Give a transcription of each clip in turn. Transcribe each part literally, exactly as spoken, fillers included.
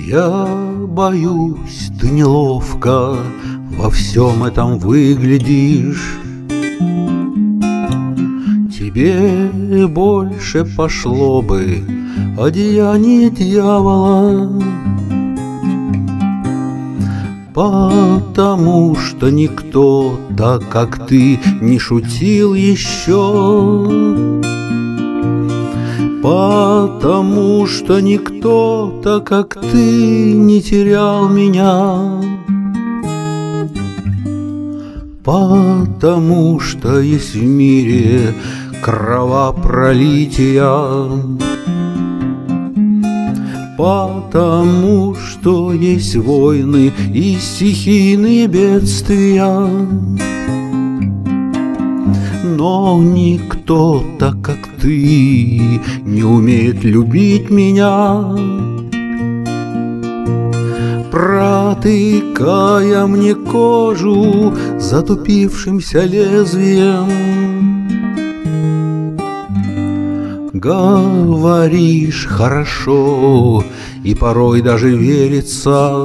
Я боюсь, ты неловко во всем этом выглядишь. Тебе больше пошло бы одеяние дьявола, потому что никто так, как ты, не шутил еще. Потому что никто так, как ты, не терял меня. Потому что есть в мире кровопролития. Потому что есть войны и стихийные бедствия. Но никто так, как ты, не умеет любить меня, протыкая мне кожу затупившимся лезвием. Говоришь хорошо, и порой даже верится,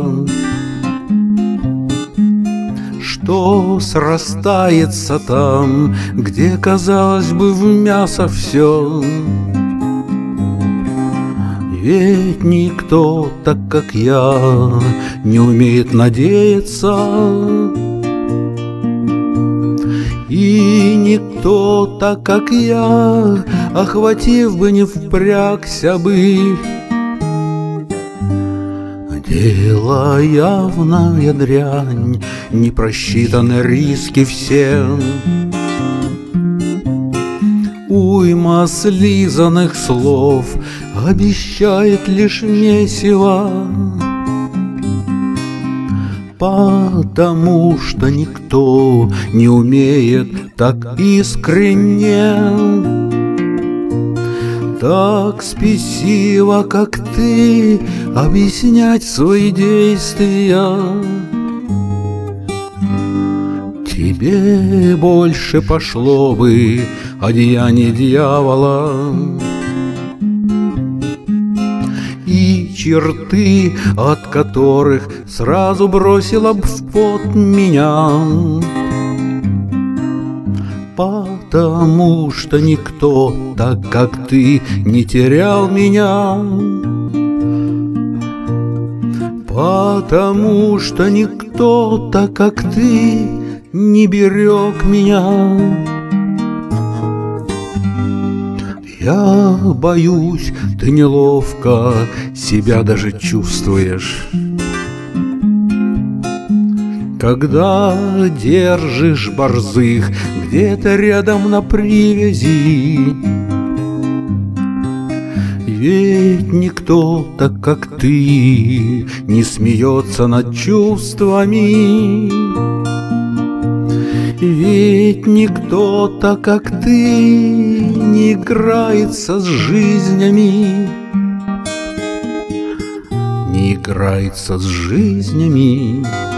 что срастается там, где, казалось бы, в мясо все. Ведь никто так, как я, не умеет надеяться, и никто так, как я, охватив бы, не впрягся бы. Дело явная дрянь, не просчитаны риски все. Уйма слизанных слов обещает лишь месиво. Потому что никто не умеет так искренне, так спесиво, как ты, объяснять свои действия. Тебе больше пошло бы одеяние дьявола и черты, от которых сразу бросила б в пот меня. Потому что никто так, как ты, не терял меня. Потому что никто так, как ты, не берег меня. Я боюсь, ты неловко себя даже чувствуешь, когда держишь борзых где-то рядом на привязи. Ведь никто так, как ты, не смеется над чувствами. Ведь никто так, как ты, не играется с жизнями. Не играется с жизнями.